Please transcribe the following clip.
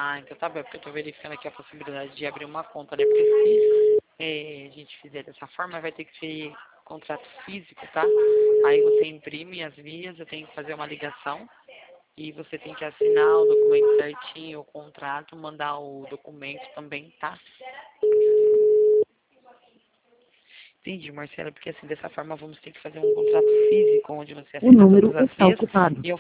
Ah, então tá bom, porque eu tô verificando aqui a possibilidade de abrir uma conta, né? Porque se a gente fizer dessa forma, vai ter que ser contrato físico, tá? Aí você imprime as vias, eu tenho que fazer uma ligação e você tem que assinar o documento certinho, o contrato, mandar o documento também, tá? Entendi, Marcela, porque assim, dessa forma vamos ter que fazer um contrato físico, onde você O assina número todas as está vias ocupado. e eu